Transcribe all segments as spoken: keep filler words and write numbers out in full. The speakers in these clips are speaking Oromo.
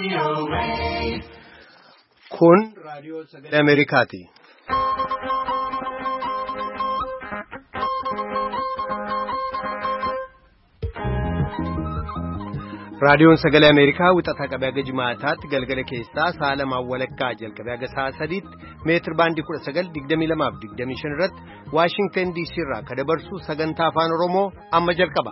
Kun raadiyoo sagalee Ameerikaati. Raadiyoon sagalee Ameerikaa wixata qabee haga jimaataatti galgala keessaa sa'a lamaan walakkaa jalqabee haga sa'a sadiitti meetir baandii kudha sagal digdamii lamaaf digdamii shan irratti Waashingtan D C irraa kan dabarsu sagantaa afaan Oromoo amma jalqaba.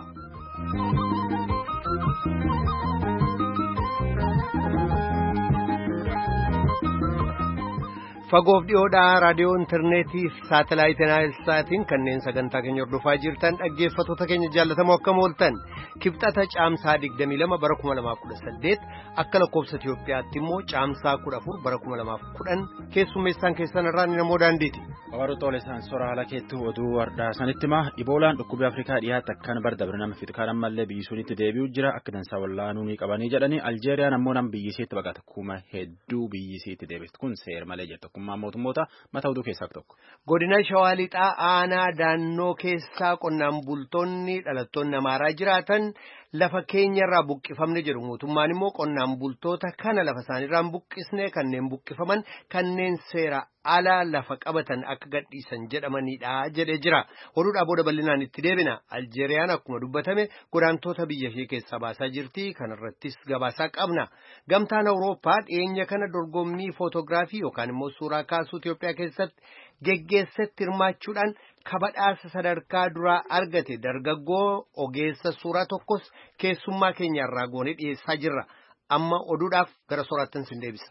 Fagoof dhiyoodhaa raadiyoo intarneetii fi saatalaayitii naayilsaatiin kanneen sagantaa keenya hordofaa jirtan dhaggeeffattoota keenya jaallatamoo akkam ooltan kibxata caamsaa digdamii lama bara kuma lamaaf kudha saddeet akka lakkoofsa Itiyoophiyaatti immoo caamsaa kudha afur bara kuma lamaaf kudhan keessummeessaan keessan irraa ni namoo daandiiti. Abaaruu Xoolesaan Soraa Halakeetti oduu wardaa sanitti ma Iboolaan dhukkubii Afrikaa dhiyaatti akkan bardabre nama fixkaan ammallee biyyi sunitti deebi'u jira akka dansaa wallaanuu ni qabanii jedhanii Aljeeriyaan ammoo nam biyyisiitti baqata kuma hedduu biyyisiitti deebistu kun seer malee jettu kummaa mootummoota mata oduu keessaa tokko. Godina Shawaa Lixaa aanaa daannoo keessaa qonnaan bultoonni dhalattoonni Amaaraa jiraatan lafa keenyarraa buqqifamne jedhu mootummaan immoo qonnaan bultoota kana lafa isaaniirraan buqqisne kanneen buqqifaman kanneen seera ala lafa qabatan akka gadhiisan jedhamanidha jedhee jira. Oduudhaa booda bal'inaan itti deebina. Aljeeriyaan akkuma dubbatame godaantota biyya ishee keessaa baasaa jirti. Kanarrattis gabaasaa qabna. Gamtaan Awurooppaa dhiyeenya kana dorgommii footoogiraafii yookaan immoo suuraa kaasuu Itiyoophiyaa keessatti geggeessatti hirmaachuudhaan kabadhaasa sadarkaa duraa argate dargaggoo ogeessa suuraa tokkos keessummaa keenyarraa goonee dhiyeessaa jirra. Amma oduudhaaf gara soorattan sin deebisa.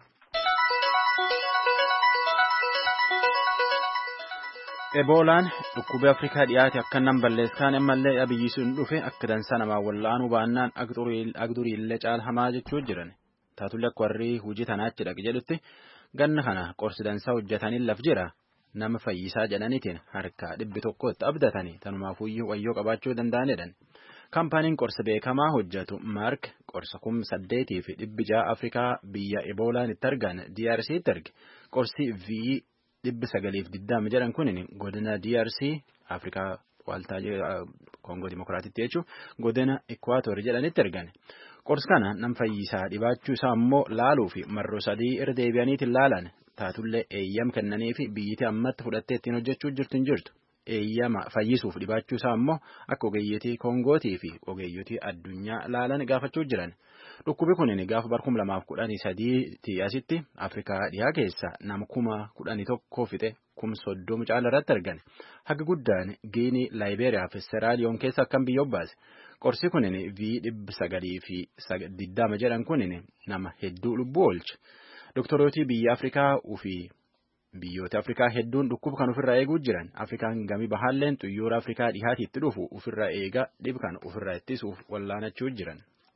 Eboolaan dhukkubii Afrikaa dhiyaate akka nam balleessaan ammallee biyyi sun dhufe akka dansaa namaa wallaanuu baannaan agdurii illee caala hamaa jechuu jiran. Taatullee akka warri hojii tanaachi dhaqe jedhutti ganna kana qorsi dansaa hojjetanii laf jira. Nama fayyisaa jedhaniitiin harka dhibbi tokkotti abdatanii tanumaafuyyuu wayyoo qabaachuu danda'anidhan. Kaampaaniin qorsa beekamaa hojjetu Maark qorsa kum saddeetii fi dhibbi ja'a Afrikaa biyya Eboolaan itti argan D R C itti arge. Qorsi V dhibbi sagaliif digdama jedhan kunin godina D R C Afrikaa waaltaa Koongoo Dimookiraatitti jechuun godina Ikwaatoor jedhanitti argan. Qorsi kana nam fayyisaa dhibaachuu isaa immoo laaluu fi marroo sadii irra deebi'aniitiin laalan. Taatullee eeyyam kennanii fi biyyittii ammatti fudhattee ittiin hojjechuu jirtu hin jirtu. Eeyyama fayyisuuf dhibaachuu isaa immoo akka ogeeyyotii Koongootii fi ogeeyyotii addunyaa laalan gaafachuu jiran. Dhukkubi kunin gaafa bara kuma lamaaf kudhanii sadiitii asitti Afrikaa dhiyaa keessa nama kuma kudhanii tokkoo fixe kum soddoma caala irratti argan. Haga guddaan Giinii, Laayibeeriyaa fi Seeraaliyoon keessa akkam biyya obbaase. Qorsi kunin V dhibbi sagalii fi digdama jedhan kunin nama hedduu lubbuu oolche. Doktorooti biyya Afrikaa fi biyyoota Afrikaa hedduun dhukkuba kan ofirraa eeguu jiran. Afrikaan gamii bahaalleen xuyyoora Afrikaa dhihaatii itti dhufu ofirraa eega dhib kan ofirraa ittisuuf wallaanachuu jiran.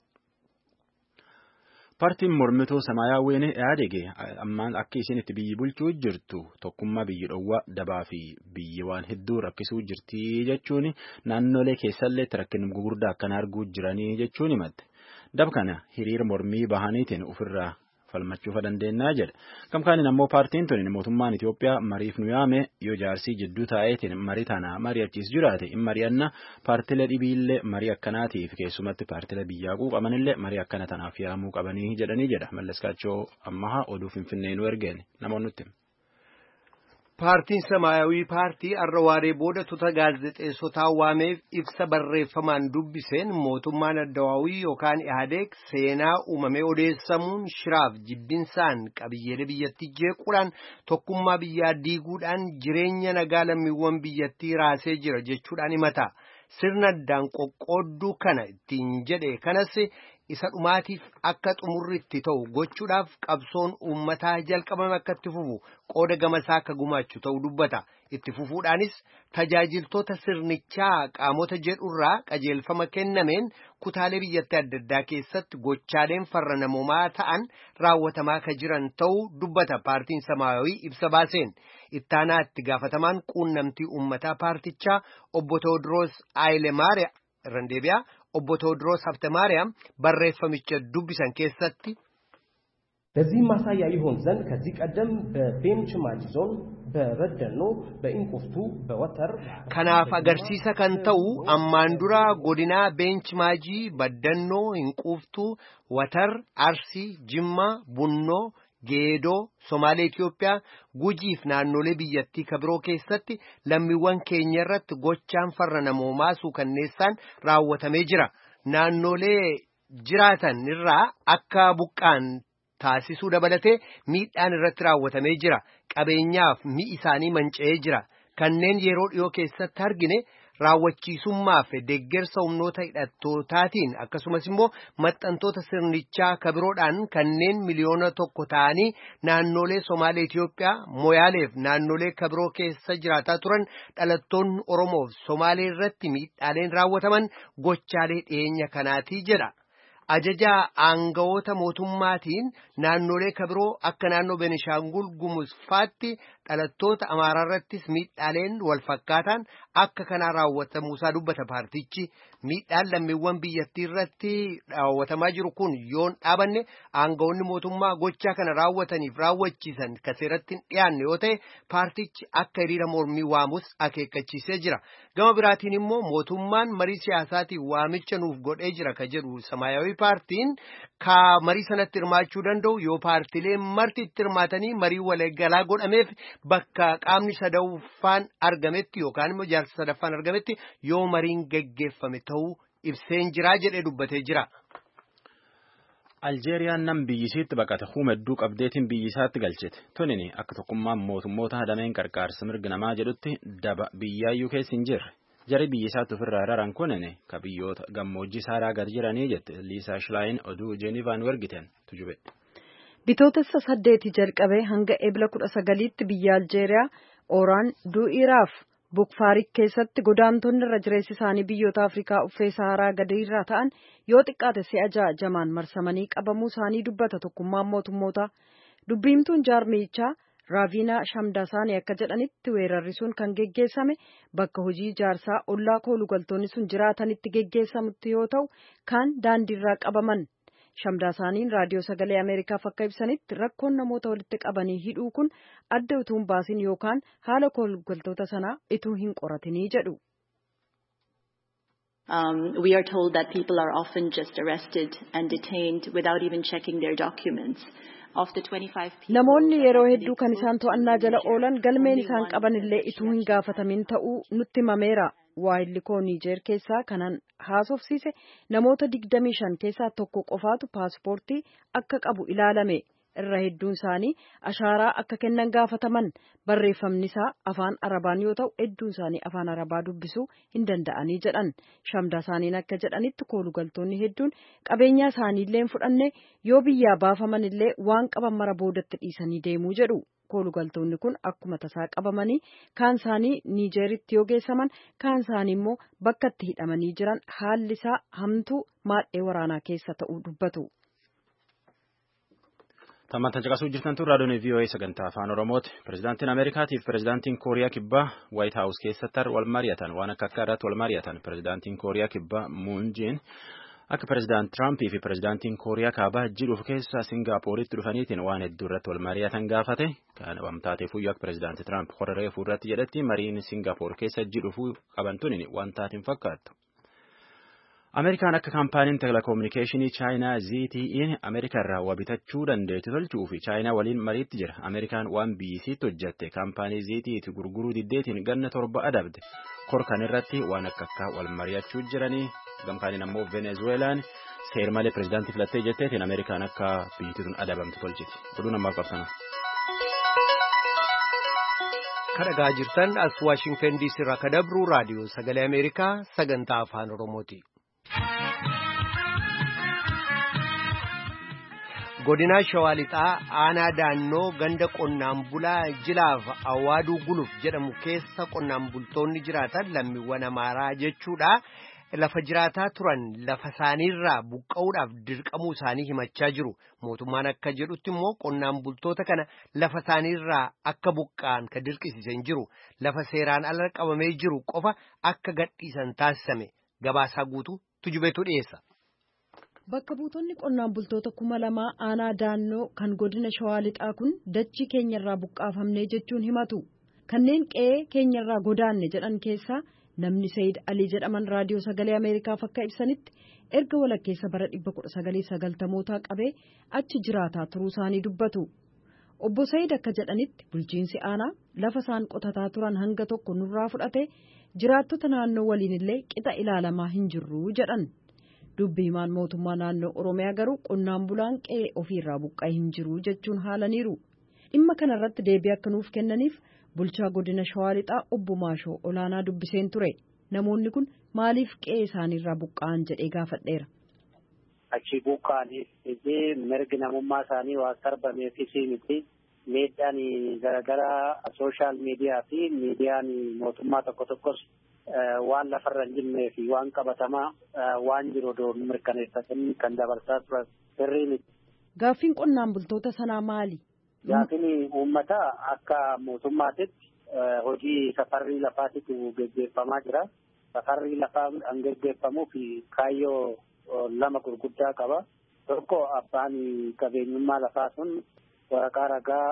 Paartiin mormituu Samaayyaawwiin yaadege ammaan akka isin itti biyyi bulchuu jirtu tokkummaa biyyi dhowwaa dabaa fi biyyi waan hedduu rakkisuu jirti jechuun naannolee keessallee rakkin gugurdaa akkana arguu jiranii jechuun himatte. Dab kana hiriira mormii bahaniitiin ofirraa falmachuuf dandeenyaa jedha. Kamkaaniin ammoo paartiin tuni mootummaan Itiyoophiyaa mariif nu yaame yoo jaarsii jidduu taa'eetiin marii tana mari'achiis jiraate in mari'anna paartilee dhibiillee marii akkanaatiif keessumatti paartilee biyyaa quuqamanillee marii akkana tanaaf yaamuu qabanii jedhanii jedha. Mallaskaachoo ammahaa oduu Finfinnee nu ergeen namoonni nutti. Paartiin Samaayawii paartii har'a waaree booda tuuta gaazexeessotaa waameef ibsa barreeffamaan dubbiseen mootummaan addawaawii yookaan Ihaadeeg seenaa uumamee odeessamuun shiraaf jibbinsaan qabiyyeedha biyyattii jeequudhaan tokkummaa biyyaa diiguudhaan jireenya nagaa lammiiwwan biyyattii raasee jira jechuudhaan himata. Sirna addaan qoqqoodduu kana ittiin jedhe kanas isa dhumaatiif akka xumurritti ta'u gochuudhaaf qabsoon uummataa jalqabame akka itti fufu qooda gamasaa akka gumaachu ta'u dubbata. Itti fufuudhaanis tajaajiltoota sirnichaa qaamota jedhurraa qajeelfama kennameen kutaalee biyyattii adda addaa keessatti gochaaleen farra namoomaa ta'an raawwatamaa akka jiran ta'uu dubbata. Paartiin Samaayawii ibsa baaseen ittaanaa itti gaafatamaan quunnamtii uummataa paartichaa obbo Tewoodiroos Aayilemaariyaa irraan deebi'aa. Obbo Tewoodiroos Haftamaariyaam barreeffamicha dubbisan keessatti በዚህ ማሳያ ይሆን ዘንድ ከዚህ ቀደም በቤንች ማጂ ዞን በበደኖ በኢንቁፍቱ በወተር ከናፍ አገርሲሳ ከንተው አማንዱራ ጎዲና ቤንች ማጂ በደኖ ኢንቁፍቱ ወተር አርሲ ጅማ ቡኖ ጌዶ ሶማሌ ኢትዮጵያ ጉጂፍ ናኖሌ ቢየtti ከብሮ keessatti lammiiwwan keenya irratti gochaan farra namoomaasuu kanneessaan raawwatamee jira naannolee jiraatan irraa akka buqqaan taasisuu dabalatee miidhaan irratti raawwatamee jira qabeenyaaf mi'i isaanii manca'ee jira kanneen yeroo dhiyoo keessatti argine raawwachiisummaaf deeggarsa humnoota hidhattootaatiin akkasumas immoo maxxantoota sirnichaa kabiroodhaan kanneen miliyoona tokko ta'anii naannolee Somaalee Itiyoophiyaa Moyaaleef naannolee kabiroo keessa jiraataa turan dhalattoonni Oromoof Somaalee irratti miidhaaleen raawwataman gochaalee dhiyeenya kanaatii jedha. Ajajaa aangawoota mootummaatiin naannolee kabiroo akka naannoo Benishaangul Gumuz faatti dhalattoota Amaaraa irrattis miidhaaleen wal fakkaataan akka kanaa raawwatamuusaa dubbata paartichi miidhaan lammiiwwan biyyattii irratti raawwatamaa jiru kun yoon dhaabanne aangawoonni mootummaa gochaa kana raawwataniif raawwachiisan ka seeratti hin dhiyaanne yoo ta'e paartichi akka hiriira mormii waamus akeekkachiisee jira gama biraatiin immoo mootummaan marii siyaasaatiin waamicha nuuf godhee jira ka jedhu Samaayawi paartiin ka marii sanatti hirmaachuu danda'u yoo paartilee marti itti hirmaatanii marii waliigalaa godhameef bakka qaamni sadaffaan argametti yookaan immoo jaarsa sadaffaan argametti yoo mariin geggeeffame ta'uu ibseen jira jedhee dubbatee jira. Aljeeriyaan nam biyyisiitti baqate huumedduu qabdeetiin biyyisaatti galchite tonini akka tokkummaan mootummoota hadameen qarqaarsa mirga namaa jedhutti daba biyyaayyuu keessa hin jirre. Jari biyyisaatti ofirraa raran kunene ka biyyoota gammoojjii saaraa gad jiranii jette Liisaa Shilaayin oduu Jeenivaan wargiten tujube. Bitootessa saddeeti jalqabee hanga eebla kudha sagaliitti biyya Aljeeriyaa Oraan Du'iraaf Bukfaarik keessatti godaantonni irra jireessi isaanii biyyoota Afrikaa uffee Saaraa gadiirraa ta'an yoo xiqqaate si'a ja'a jamaan marsamanii qabamuu isaanii dubbata tokkummaan mootummoota dubbiimtuun jaarmiyichaa Raavina Shamdasaanii akka jedhanitti weerarri sun kan geggeessame bakka hojii ijaarsaa ollaa koolugaltoonni sun jiraatanitti geggeessamutti yoo ta'u kan daandiirraa qabaman. Shamdasaaniin raadiyoo sagalee Ameerikaaf akka ibsanitti rakkoon namoota walitti qabanii hidhuu kun adda utuu hin baasin yookaan haala koolugaltoota sanaa ituu hin qoratinii jedhu. Um, we are told that people are often just arrested and detained without even checking their documents. Namoonni yeroo hedduu kan isaan to'annaa jala oolan galmeen isaan qaban illee ituu hin gaafatamin ta'uu nutti himameera. Waayilli koo Niijeer keessaa kanan haasofsiise namoota digdamii shan keessaa tokko qofaatu paaspoortii akka qabu ilaalame. Irra hedduun isaanii ashaaraa akka kennan gaafataman barreeffamni isaa afaan arabaan yoo ta'u hedduun isaanii afaan arabaa dubbisuu hin danda'anii jedhan Shamdasaaniin akka jedhanitti koolugaltoonni hedduun qabeenya isaaniillee hin fudhanne yoo biyyaa baafaman illee waan qaban mara boodatti dhiisanii deemuu jedhu koolugaltoonni kun akkuma tasaa qabamanii kaan isaanii Niijeeritti yoo geessaman kaan isaanii immoo bakka itti hidhamanii jiran haalli isaa hamtuu maadhee waraanaa keessa ta'uu dubbatu. Tammantan caqasuu jirtan tun raadiyoon V O A sagantaa afaan Oromooti. Pirezidaantiin Ameerikaatiif pirezidaantiin Kooriyaa Kibbaa Waayit Haawus keessatti wal mari'atan waan akka akka irratti wal mari'atan pirezidaantiin Kooriyaa Kibbaa Muun Jeen akka pirezidaant Tiraampii fi pirezidaantiin Kooriyaa Kaabaa jiruuf keessa Singaappooritti dhufaniitiin waan hedduu irratti wal mari'atan gaafate kan wamtaatee fuyyoo akka pirezidaanti Tiraamp horaree fuulratti jedhetti mariin Singaappoor keessa jiruuf qaban tuni waan taatiin fakkaattu. Ameerikaan akka kaampaaniin telekominikeeshinii Chaayinaa Z T E Ameerikaa irraa waa bitachuu dandeettu tolchuu fi Chaayinaa waliin mariitti jira. Ameerikaan waan biyyisiitti hojjette kaampaanii Z T E gurguruu diddeetiin ganna torba adabde. Korkan irratti waan akka akka wal mari'achuu jiranii gamkaaniin ammoo Venezuelaan seer malee pirezidaantii filattee jetteetiin Ameerikaan akka biyyittiin adabamtu tolchiti. Oduu namaa qabsana. Kadhagaa jirtan as Waashingtan D C irraa kadabru raadiyoo sagalee Ameerikaa sagantaa afaan Oromooti. Godina Shawaalixaa aanaa daannoo ganda qonnaan bulaa jilaaf Awaaduu Guluf jedhamu keessa qonnaan bultoonni jiraatan lammiiwwan Amaaraa jechuudha. Lafa jiraataa turan lafa isaaniirraa buqqa'uudhaaf dirqamuu isaanii himachaa jiru. Mootummaan akka jedhutti immoo qonnaan bultoota kana lafa isaaniirraa akka buqqa'an ka dirqisiisan jiru. Lafa seeraan ala qabamee jiru qofa akka gadhiisan taasisame. Gabaasaa guutuu tujubeetu dhiyeessa. Bakka buutonni qonnaan bultoota kuma lamaa aanaa daannoo kan godina Shawaa Lixaa kun dachii keenyarraa buqqaafamnee jechuun himatu. Kanneen qe'ee keenyarraa godaanne jedhan keessaa namni Sayid Alii jedhaman raadiyoo sagalee Ameerikaaf akka ibsanitti erga walakkeessa bara dhibba kudha sagalii sagaltamootaa qabee achi jiraataa turuu isaanii dubbatu. Obbo Sayid akka jedhanitti bulchiinsi aanaa lafa isaan qotataa turan hanga tokko nurraa fudhate jiraattota naannoo waliin illee qixa ilaalamaa hin jirru jedhan. Dubbi himaan mootummaa naannoo Oromiyaa garuu qonnaan bulaan qe'ee ofiirraa buqqa'ee hin jiru jechuun haalaniiru. Dhimma kanarratti deebii akka nuuf kennaniif bulchaa godina Shawaa Lixaa obbo Maashoo Olaanaa dubbiseen ture. Namoonni kun maaliif qe'ee isaaniirraa buqqa'an jedhee gaafadheera. Achi buqqa'anii mirgi namummaa isaanii waan sarbameefis miti miidhaan garaagaraa sooshaal miidiyaa fi miidiyaan mootummaa tokko tokkos waan lafarra hin jirnee fi waan qabatamaa waan jiru doon mirkaneeffatanii kan dabarsaa turan sirrii miti. Gaaffiin qonnaan bultoota sanaa maali? Gaaffiin uummataa akka mootummaatitti hojii safarrii lafaatitu gaggeeffamaa jira. Safarrii lafaa kan gaggeeffamuu fi kaayyoo lama gurguddaa qaba. Tokko abbaan qabeenyummaa lafaa sun waraqaa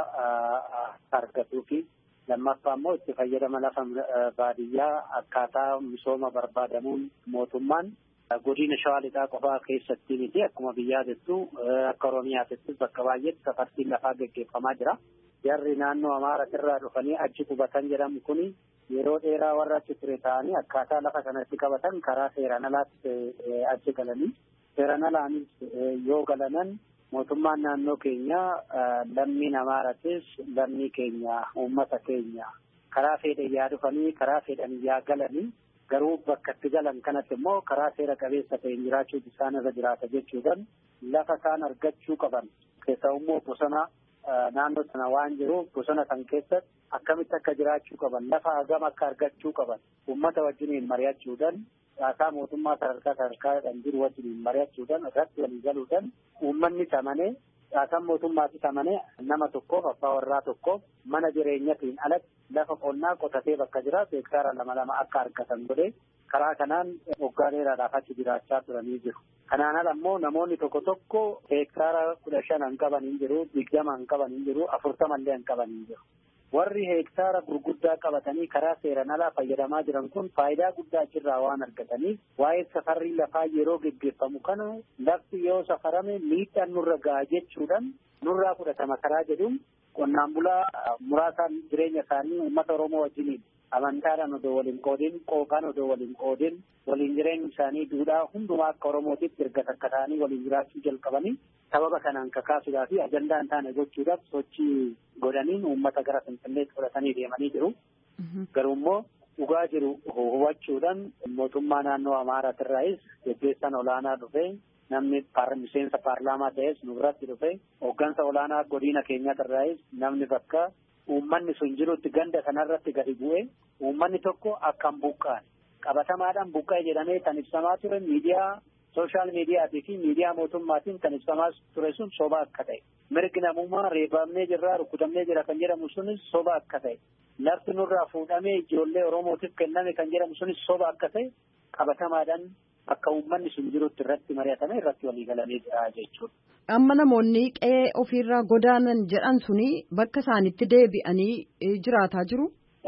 ragaa argatuu fi lammaffaa immoo itti fayyadama lafa baadiyyaa akkaataa misooma barbaadamuun mootummaan godina Shawaa Lixaa qofaa keessatti miti akkuma biyyaa jettu akka Oromiyaattis bakka baay'eetti safartiin lafaa gaggeeffamaa jira. Jarri naannoo Amaaratirraa dhufanii achi qubatan jedhamu kuni yeroo dheeraa warra achi ture ta'anii akkaataa lafa sanatti qabatan karaa seeraan alaatti achi galanii seeraan alaanis yoo galanan mootummaan naannoo keenya lammiin Amaaratis lammii keenya uummata keenya karaa fedhan yaa dhufanii karaa fedhan yaa galanii garuu bakka itti galan kanatti immoo karaa seera qabeessa ta'een jiraachuuf isaan irra jiraata jechuudhaan lafa isaan argachuu qaban keessaa immoo bosona naannoo sana waan jiruuf bosona san keessatti akkamitti akka jiraachuu qaban lafa hagam akka argachuu qaban uummata wajjiniin mari'achuudhaan dhaasaa mootummaa sadarkaa sadarkaadhaan jiru wajjiniin mari'achuudhaan irratti walii galuudhaan uummanni tamanee dhaasaan mootummaatti tamanee nama tokkoof abbaa warraa tokkoof mana jireenyatiin alatti lafa qonnaa qotatee bakka jiraatu hektaara lama lama akka argatan godhee karaa kanaan waggaa dheeraadhaaf achi jiraachaa turanii jiru. Kanaan ala immoo namoonni tokko tokko hektaara kudha shan hin qaban hin jiru, digdama hin qaban hin jiru, afurtama illee hin qaban hin jiru. Warri hektaara gurguddaa qabatanii karaa seeraan alaa fayyadamaa jiran kun faayidaa guddaa achirraa waan argataniif waa'ee safarrii lafaa yeroo geggeeffamu kana lafti yoo safarame miidhaan nurra gahaa jechuudhaan nurraa fudhatama karaa jedhuun qonnaan bulaa muraasaan jireenya isaanii uummata Oromoo wajjiniin amantaadhaan odoo waliin qoodin qooqaan odoo waliin qoodin waliin jireenyi isaanii duudhaa hundumaa akka Oromootitti erga takka ta'anii waliin jiraachuu jalqabanii sababa kanaan kakaasuudhaa fi ajandaa hin taane gochuudhaaf sochii godhaniin uummata gara Finfinneetti fudhatanii deemanii jiru. Garuu immoo dhugaa jiru hubachuudhaan mootummaa naannoo Amaaratirraayis gaggeessan olaanaa dhufee namni miseensa paarlaamaa ta'es nu biratti dhufee hooggansa olaanaa godina keenyatirraayis namni bakka uummanni sun jirutti ganda kanarratti gadi bu'ee uummanni tokko akkam buqqa'an qabatamaadhaan buqqa'e jedhamee kan ibsamaa ture miidiyaa sooshaal miidiyaatii fi miidiyaa mootummaatiin kan ibsamaa ture sun soba akka ta'e mirgi namummaa reebamnee jirraa rukutamnee jira kan jedhamu sunis soba akka ta'e lafti nurraa fuudhamee ijoollee Oromootiif kenname kan jedhamu sunis soba akka ta'e qabatamaadhaan akka uummanni sun jirutti irratti mari'atame irratti walii galamee jira jechuudha. Amma namoonni qe'ee ofiirraa godaanan jedhan suni bakka isaanitti deebi'anii jiraataa jiru.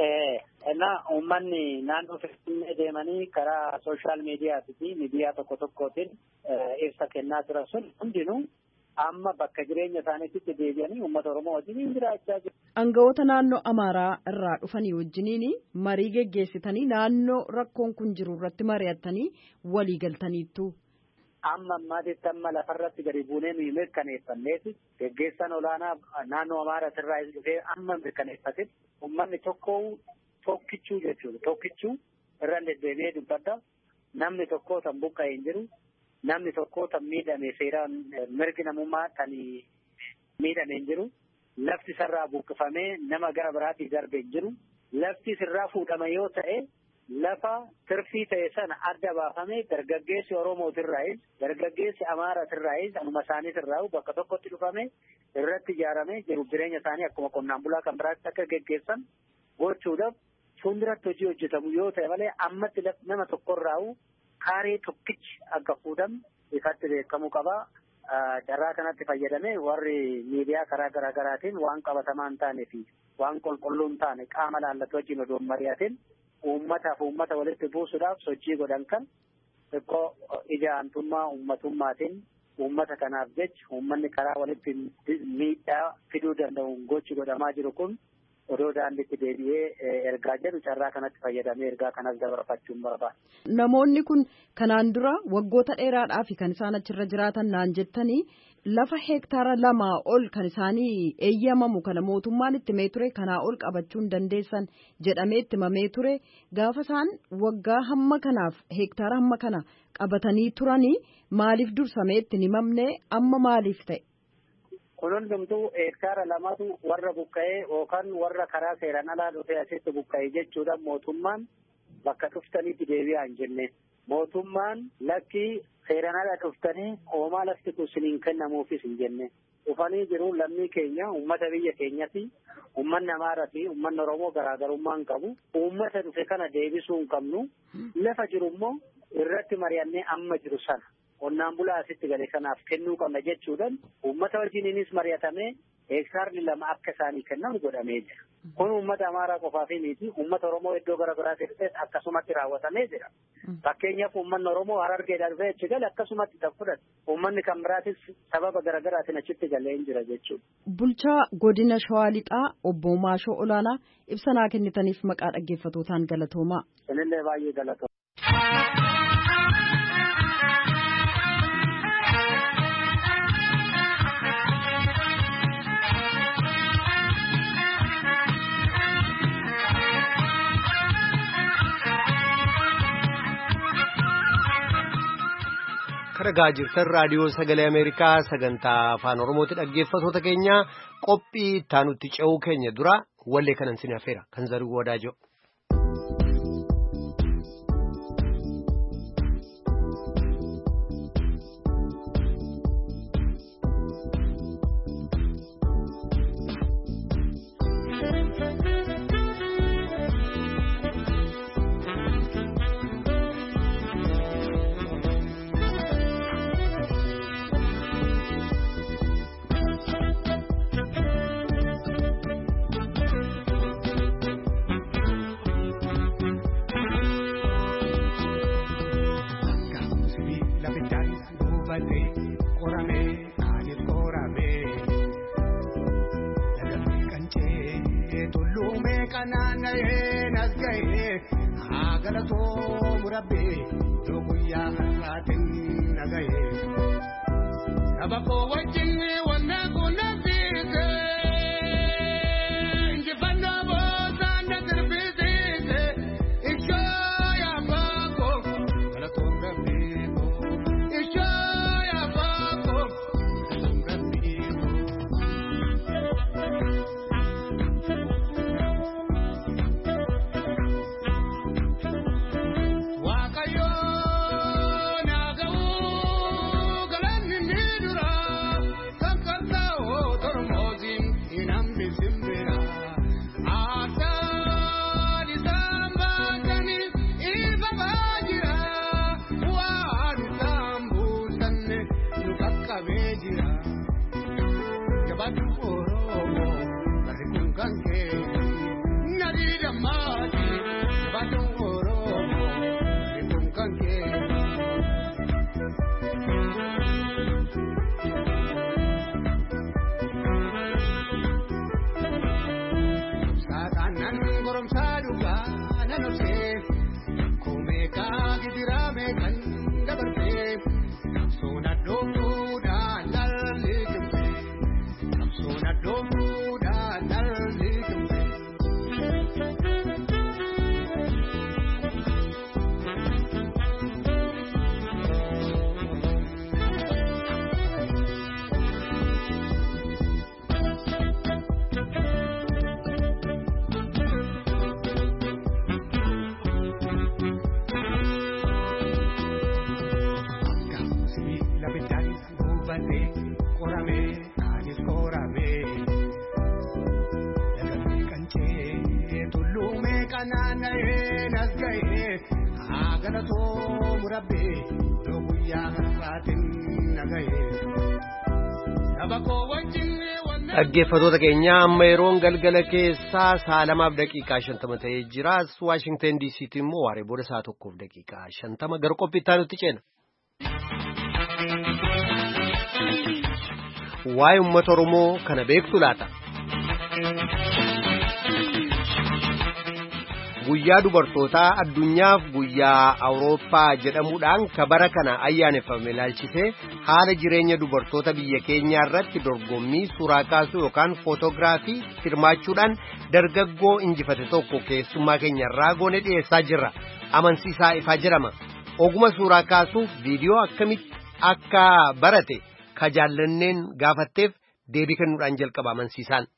Ennaa uummanni naannoo Finfinnee deemanii karaa sooshaal miidiyaatii fi miidiyaa tokko tokkootiin ibsa kennaa turan sun hundinuu amma bakka jireenya isaaniitti deebi'anii uummata Oromoo wajjiniin jiraachaa jiru. Aangawoota naannoo Amaaraa irraa dhufanii wajjiniin marii geggeessitanii naannoo rakkoon kun jiru irratti mari'attanii walii galtaniittu. Amma ammaatitti amma lafarratti gadi buunee nuyi mirkaneeffanneeti geggeessan olaanaa naannoo Amaaratirraa dhufee amma mirkaneeffatetti uummanni tokko tokkichuu jechuudha. Tokkichuu irra deddeebi'ee dubbadda namni tokko tan buqqa'ee hin jiru. Namni tokko tan miidhame seeraan mirgi namummaa kan miidhame hin jiru. Lafti sarraa buqqifamee nama gara biraatti darbe hin jiru. Lafti sirraa fuudhama yoo ta'e lafa tirfii ta'e sana adda baafamee dargaggeessi Oromootirraayis dargaggeessi Amaaratirraayis anuma isaaniitirraa bakka tokkotti dhufame irratti ijaaramee jiruuf jireenya isaanii akkuma qonnaan bulaa kan biraatti akka geggeessan gochuudhaaf fuulduratti hojii hojjetamu yoo ta'e malee ammatti nama tokkorraa kaaree tokkichi akka fuudhamu ifatti beekamuu qaba. Carraa kanatti fayyadamee warri miidiyaa karaa garaa garaatiin waan qabatamaa hin taanee fi waan qulqulluu hin taane qaama laallatu wajjin odoo hin mari'atin uummataaf uummata walitti buusuudhaaf sochii godhan kan xiqqoo ija aantummaa ummatummaatiin uummata kanaaf jecha uummanni karaa walitti miidhaa fiduu danda'u gochi godhamaa jiru kun odoo daandiitti deebi'ee ergaa jedhu carraa kanatti fayyadamee ergaa kanas dabarfachuun barbaada. Namoonni kun kanaan dura waggoota dheeraadhaaf kan isaan achirra jiraatan naan jettanii lafa heektaara lamaa ol kan isaanii eeyyamamu kana mootummaan itti mee ture kanaa ol qabachuu hin dandeessan jedhamee itti mamee ture gaafa isaan waggaa hamma kanaaf heektaara hamma kana qabatanii turanii maaliif dursamee itti hin himamne amma maaliif ta'e? Kun hundumtuu heektaara lamatu warra buqqa'ee yookaan warra karaa seeraan alaa dhufee asitti buqqa'ee jechuudha mootummaan bakka dhuftaniitti deebi'aa hin jenne. Mootummaan lakkii seeraan alaa dhuftanii hoomaa lafti kun isiniin kennamuufis hin jenne. Dhufanii jiru lammii keenya uummata biyya keenyatti uummanni Amaaraa fi uummanni Oromoo garaagarummaa hin qabu. Uummata dhufe kana deebisuu hin qabnu. Lafa jiru immoo irratti mari'annee amma jiru sana. Qonnaan bulaa asitti galee kanaaf kennuu qabna jechuudhaan uummata wajjiniinis mari'atamee heektaarri lama akka isaanii kennamu godhamee jira. Kun uummata Amaaraa qofaaf miti uummata Oromoo iddoo gara biraatti dhufee akkasumatti raawwatamee jira. Fakkeenyaaf uummanni Oromoo Harargeedhaa dhufee achi gale akkasumatti kan fudhate. Uummanni kan biraatis sababa gara garaatiin achitti galee jira jechuudha. Bulchaa godina Shawaa Lixaa obbo Maashoo Olaanaa ibsa naa kennitaniif maqaa dhaggeeffatootaan galatoomaa. Sanillee baay'ee galatooma. Ragaa jirtan raadiyoo sagalee Ameerikaa sagantaa afaan Oromooti dhaggeeffatoota keenya qophii taanutti ce'uu keenya dura wallee kanan sin hafeera kan Zaruu Wadaajoo. Agalato murabbe, dhaggeeffatoota keenya amma yeroon galgala keessaa sa'a lamaaf daqiiqaa shantama ta'ee jira. Waashingtan diisiitti immoo waaree booda sa'a tokkoof daqiiqaa shantama gara qophiittaa nutti ceena. Waa'ee uummata Oromoo kana beektu laata? Guyyaa dubartootaa addunyaaf guyyaa Awurooppaa jedhamuudhaan kabara kana ayyaaneffame ilaalchisee haala jireenya dubartoota biyya keenyaa irratti dorgommii suuraa kaasuu yookaan footoogiraafii hirmaachuudhaan dargaggoo injifate tokko keessummaa keenya irraa goone dhiyeessaa jirra. Amansiisaa ifaa jedhama. Oguma suuraa kaasuuf viidiyoo akkamitti akka barate ka jaallanneen gaafatteef deebii kennuudhaan jalqaba amansiisaan.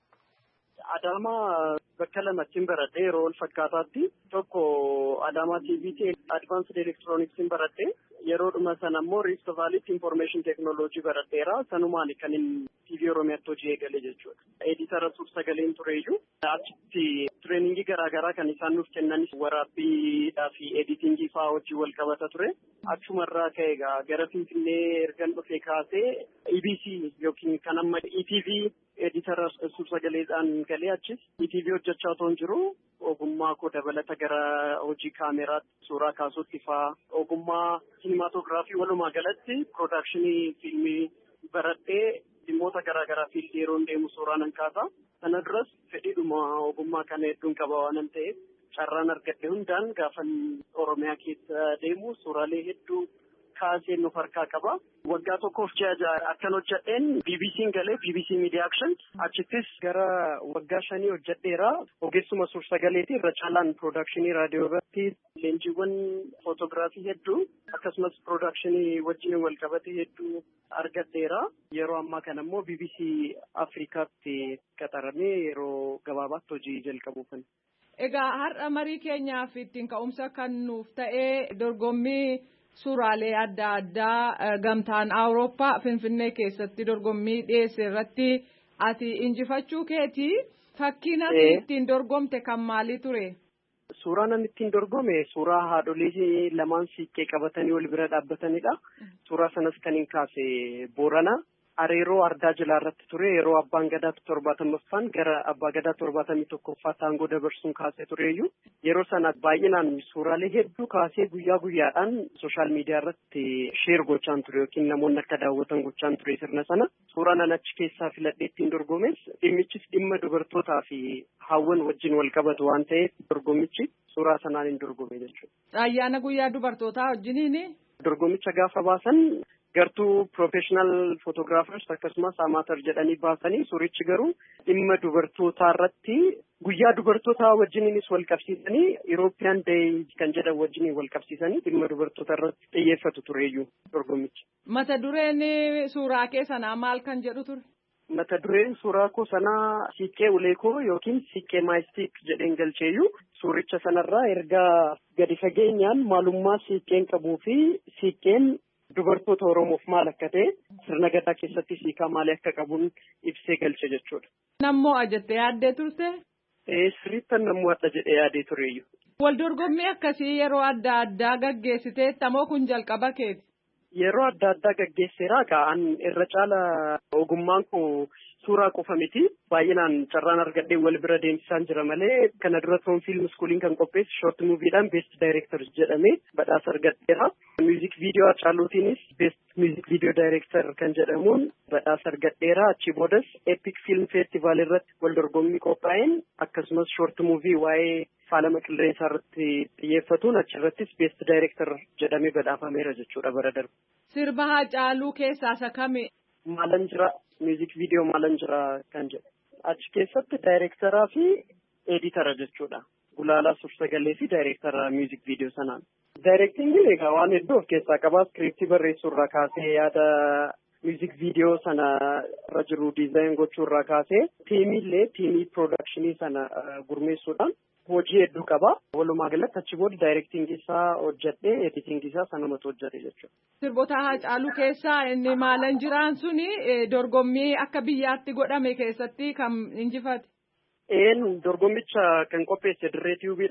Adaamaa bakka lamatti baradhee yeroo wal fakkaataatti tokko Adaamaa T V T Advanced Electronics baradhee yeroodhuma sana immoo Rift Valleytti Information Technology baradheera. Sanumaan kan inni T V Oromiyaatti hojii eegale jechuudha. Editara suur-sagaleen tureeyyuu achitti tireeningii garaagaraa kan isaan nuuf kennanis waraabbiidhaa fi editingii fa'aa hojii wal qabata ture. Achumarraa ka'e egaa gara Finfinnee ergan dhufee kaasee E B C yookiin kan amma E T V editara suur-sagaleedhaan galee achis E T V hojjechaa otoo hin jiru ogummaa koo dabalata gara hojii kaameraatti suuraa kaasuutti fa'aa ogummaa siinimaatoogiraafii walumaa galatti piroodakshinii fiilmii baradhee dhimmoota garaagaraa fiildii yeroo deemu suuraa nan kaasa. Sana duras fedhiidhuma ogummaa kana hedduun qaba waan ta'eef carraan argadhe hundaan gaafan Oromiyaa keessa deemu suuraalee hedduu kaasee nuuf harkaa qaba. Waggaa tokkoof ja'a akkan hojjedheen B B C'n galee B B C Media Action achittis gara waggaa shanii hojjedheera. Ogeessuma suur-sagaleeti irra caalaan piroodakshinii raadiyoo irratti leenjiiwwan footoogiraafii hedduu akkasumas piroodakshinii wajjin wal qabate hedduu argadheera. Yeroo ammaa kana immoo B B C Afrikaatti qaxaramee yeroo gabaabaatti hojii jalqabuufan. Egaa har'a marii keenyaaf ittiin ka'umsa kan nuuf ta'ee dorgommii suuraalee adda addaa gamtaan Awurooppaa Finfinnee keessatti dorgommii dhiyeesse irratti ati injifachuu keeti fakkiin ati ittiin dorgomte kan maalii ture? Suuraan ani ittiin dorgome suuraa haadholii lamaan siiqqee qabatanii wal bira dhaabbatanidha. Suuraa sanas kan hin kaase Boorana. Areeroo ardaa jilaa irratti ture yeroo abbaan gadaa torbaatamaffaan gara abbaa gadaa torbaatamii tokkoffaa taangoo dabarsuun kaasee tureeyyuu yeroo sana baay'inaan suuraalee hedduu kaasee guyyaa guyyaadhaan sooshaal miidiyaa irratti sheer gochaan ture yookiin namoonni akka daawwatan gochaan ture sirna sana suuraan an achi keessaa filadhee ittiin dorgomes dhimmichis dhimma dubartootaa fi hawwan wajjin wal qabatu waan ta'eef dorgommichi suuraa sanaan hin dorgome jechuudha. Ayyaana guyyaa dubartootaa wajjiniini? Dorgommicha gaafa baasan gartuu professional photographers akkasumas amaatar jedhanii baasanii suurichi garuu dhimma dubartootaa irratti guyyaa dubartootaa wajjiniinis wal qabsiisanii European Day kan jedhan wajjiniin wal qabsiisanii dhimma dubartootaa irratti xiyyeeffatu tureeyyuu dorgommichi. Mata dureen suuraa kee sanaa maal kan jedhu ture? Mata dureen suuraa koo sanaa siiqqee ulee koo yookiin siiqqee maayistiik jedheen galcheeyyuu suuricha sanarraa ergaa gadi fageenyaan maalummaa siiqqeen qabuu fi siiqqeen dubartoota Oromoof maal akka ta'e sirna gadaa keessatti siikaa maalii akka qabuun ibsee galche jechuudha. Nammoo ajattee yaaddee turte? Ee sirriittan nammoo adda jedhee yaadee tureeyyu. Wal dorgommii akkasii yeroo adda addaa gaggeessitee tamoo kun jalqaba keeti? Yeroo adda addaa gaggeesseeraa ka'an irra caala ogummaan koo suuraa qofa miti baay'inaan carraan argadhee wal bira deemsisaan jira malee kana dura toon fiilm iskuuliin kan qopheesse shoort muuviidhaan beest daayireektar jedhamee badhaasa argadheera. Miuzik viidiyoo Hacaaluutiinis beest miuzik viidiyoo daayireektar kan jedhamuun badhaasa argadheera. Achi boodas epic fiilm feestivaal irratti wal dorgommii qophaa'een akkasumas shoort muuvii waa'ee faalama qilleensaa irratti xiyyeeffatuun achirrattis beest daayireektar jedhamee badhaafameera jechuudha bara darbe. Sirba Hacaaluu keessaa isa kami? Maalan jira miuzik viidiyoo maalan jira kan jedhu achi keessatti daayireektaraa fi editara jechuudha. Gulaalaa suur-sagalee fi daayireektara miuzik viidiyoo sanaan. Daayireektingiin egaa waan hedduu of keessaa qabaa iskiriiptii barreessuurraa kaasee yaada miuzik viidiyoo sana irra jiru diizaayin gochuurraa kaasee tiimiillee tiimii piroodakshinii sana gurmeessuudhaan hojii hedduu qaba. Walumaa galatti achi booda daayireektingii isaa hojjedhee editingii isaa sanumatu hojjete jechuudha. Sirboota Hacaaluu keessaa inni maalan jiraan suni dorgommii akka biyyaatti godhame keessatti kan injifate? Een dorgommicha kan qopheesse dirree tiyuubiidha.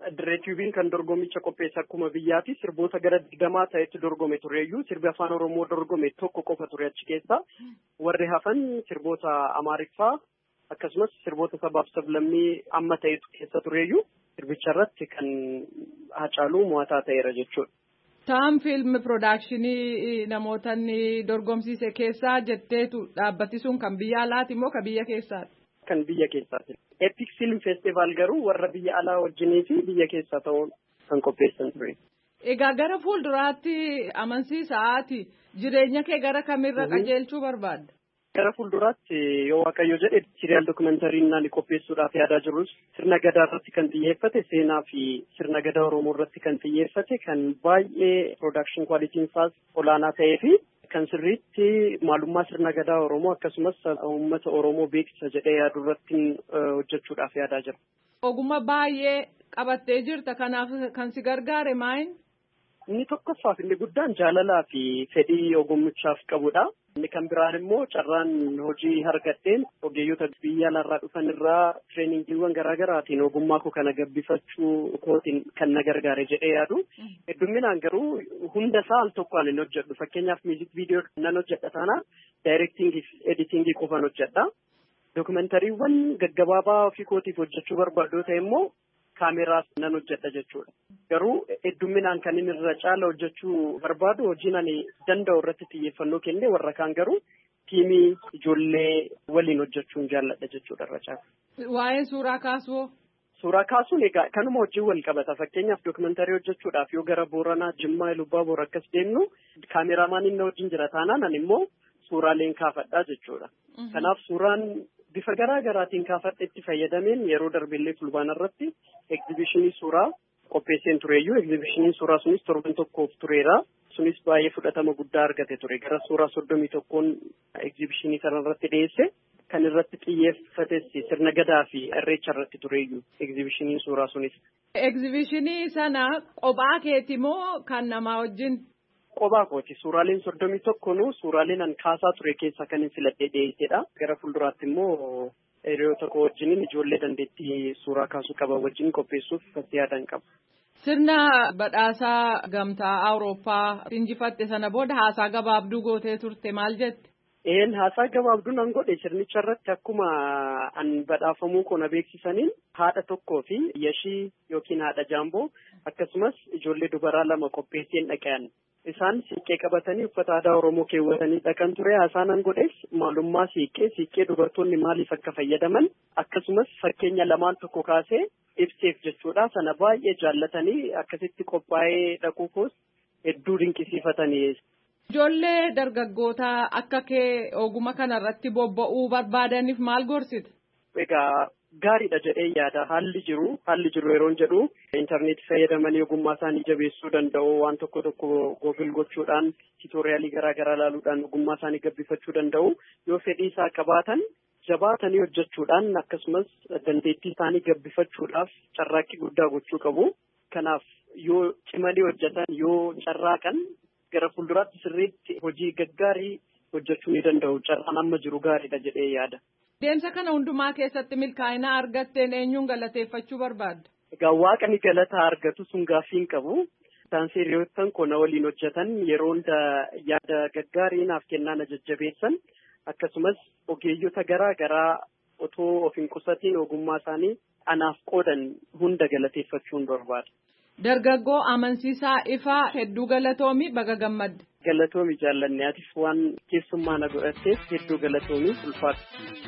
Direetiiviin kan dorgommicha qopheesse akkuma biyyaatti sirboota gara digdamaa ta'etti dorgome tureeyyuu sirbi afaan Oromoo dorgome tokko qofa ture achi keessa. Warri hafan sirboota Amaariffaa akkasumas sirboota sabaaf sablammii amma ta'etu keessa tureeyyuu sirbicha irratti kan Hacaaluu mo'ataa ta'eera jechuudha. Taam fiilmi piroodakshinii namoota dorgomsiise keessaa jetteetu dhaabbati sun kan biyya alaati moo kan biyya keessaati? Kan biyya keessaati. Epic Film Festival garuu warra biyya alaa wajjinii fi biyya keessaa ta'uun kan qopheessan ture. Egaa gara fuulduraatti amansiisaati jireenya kee gara kamirra qajeelchuu barbaadda? Gara fuulduraatti yoo Waaqayyo jedhe siriyaal dookumentarii nani qopheessuudhaaf yaadaa jirus sirna gadaa irratti kan xiyyeeffate seenaa fi sirna gadaa Oromoo irratti kan xiyyeeffate kan baay'ee production quality isaas olaanaa ta'ee fi kan sirriitti maalummaa sirna gadaa Oromoo akkasumas uummata Oromoo beeksisa jedhee yaadu irratti hojjechuudhaaf yaadaa jira. Ogummaa baay'ee qabattee jirta kanaaf kan si gargaare maal? Inni tokkoffaaf inni guddaan jaalalaa fi fedhii ogummichaaf qabudha. Inni kan biraan immoo carraan hojii argadheen ogeeyyota biyya alaarraa dhufan irraa tireeningiiwwan garaa garaatiin ogummaa koo kana gabbifachuu kootiin kan na gargaare jedhee yaadu. Hedduminaan garuu hunda isaa al tokkoon hin hojjedhu. Fakkeenyaaf miuzik viidiyoo nan hojjedha taana daayirektingii fi editingii qofan hojjedha. Dookumentariiwwan gaggabaabaa ofii kootiif hojjechuu barbaadu ta'e immoo kaameraas nan hojjedha jechuudha. Garuu hedduminaan kan inni irra caala hojjechuu barbaadu hojiin ani danda'u irratti xiyyeeffannoo kennee warra kaan garuu tiimii ijoollee waliin hojjechuun jaalladha jechuudha irra caala. Waa'ee suuraa kaasuu? Suuraa kaasuun egaa kanuma hojii wal qabata. Fakkeenyaaf dookumentarii hojjechuudhaaf yoo gara Booranaa, Jimmaa, Ilubaaboor akkas deemnu kaameramaan inni wajjin jira taanaan ani immoo suuraaleen kaafadhaa jechuudha. Kanaaf suuraan bifa garaa garaatiin kaafadhe itti fayyadameen yeroo darbeellee fulbaana irratti egzibishinii suuraa qopheesseen tureeyyuu egzibishiniin suuraa sunis torban tokkoof tureera. Sunis baay'ee fudhatama guddaa argate ture. Gara suuraa soddomii tokkoon egzibishinii sana irratti dhiyeesse kan irratti xiyyeeffates sirna gadaa fi irreecha irratti tureeyyuu egzibishiniin suuraa sunis. Egzibishinii sana qophaa keeti moo kan namaa wajjin? Qophaa kooti. Suuraaleen soddomii tokkonuu suuraaleen an kaasaa ture keessaa kan hin filadhee dhiyeessedha. Gara fuulduraatti immoo hiriyoota koo wajjiniin ijoollee dandeettii suuraa kaasuu qaban wajjin qopheessuuf itti yaadan qaba. Sirna badhaasaa gamtaa Awurooppaa injifatte sana booda haasaa gabaabduu gootee turte maal jette? Een haasaa gabaabduu nan godhe sirnicha irratti akkuma an badhaafamuu koo na beeksisaniin haadha tokkoo fi yashii yookiin haadha jaamboo akkasumas ijoollee dubaraa lama qopheesseen dhaqan. Isaan siiqqee qabatanii uffata aadaa Oromoo keewwatanii dhaqan ture. Haasaan an godhes maalummaa siiqqee siiqqee dubartoonni maaliif akka fayyadaman akkasumas fakkeenya lamaan tokko kaasee ibseef jechuudha. Sana baay'ee jaallatanii akkasitti qophaa'ee dhaquu koos hedduu dinqisiifatanii. Ijoollee dargaggootaa akka kee oguma kanarratti bobba'uu barbaadaniif maal gorsita? Egaa gaariidha jedhee yaada. Haalli jiru haalli jiru yeroon jedhu intarneetii fayyadamanii ogummaa isaanii jabeessuu danda'u. Waan tokko tokko googil gochuudhaan tiitooriyaalii garaa garaa ilaaluudhaan ogummaa isaanii gabbifachuu danda'u. Yoo fedhii isaa qabaatan jabaatanii hojjechuudhaan akkasumas dandeettii isaanii gabbifachuudhaaf carraaqqii guddaa gochuu qabu. Kanaaf yoo cimanii hojjetan yoo carraaqan gara fuulduraatti sirriitti hojii gaggaarii hojjechuu ni danda'u. Carraan amma jiru gaariidha jedhee yaada. Deemsa kana hundumaa keessatti milkaa'ina argatteen eenyuun galateeffachuu barbaadda? Egaa Waaqni galata argatu sun gaaffii hin qabu. Taansii hiriyoottan koo na waliin hojjetan yeroo hunda yaada gaggaarii naaf kennaa na jajjabeessan akkasumas ogeeyyota garaa garaa otoo of hin qusatiin ogummaa isaanii anaaf qoodan hunda galateeffachuun barbaada. Dargaggoo amansiisaa ifaa hedduu galatoomi baga gammadde. Galatoomi jaallanne atis waan keessummaa na godhatteef hedduu galatoomi ulfaata.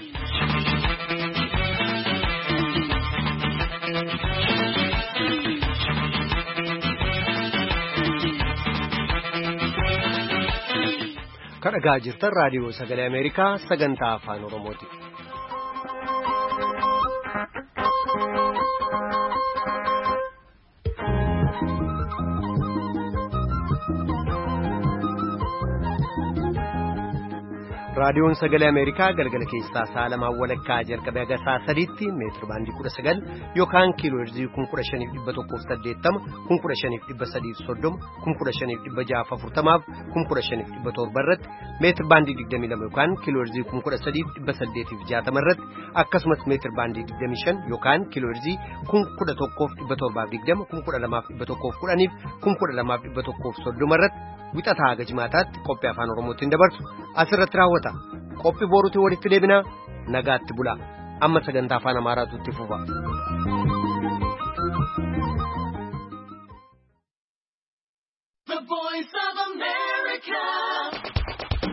Kan dhagaa jirtan raadiyoo sagalee Ameerikaa sagantaa afaan Oromooti. raadiyoon sagalee Ameerikaa galgala keessaa sa'a lamaa walakkaa jalqabee haga sa'a sadiitti meetira baandii kudha sagal yookaan kiiloo heerzii kun kudha shaniif dhibba tokkoof saddeettama kun kudha shaniif dhibba sadiif soddoma kun kudha shaniif dhibba jaaf afurtamaaf kun kudha shaniif dhibba torba irratti meetira baandii digdamii lama yookaan kiiloo heerzii kun kudha sadiif dhibba saddeetiif jaatama irratti akkasumas meetira baandii digdamii shan yookaan kiiloo heerzii kun kudha tokkoof dhibba torbaaf digdama kun kudha lamaaf dhibba tokkoof kudhaniif kun kudha lamaaf dhibba tokkoof soddoma irratti wixataa haga jimaataatti qophii afaan oromootiin dabarsu asirratti raawwata qophii boruutiin walitti deebinaa nagaatti bulaa amma sagantaa afaan amaaraatu itti fufa.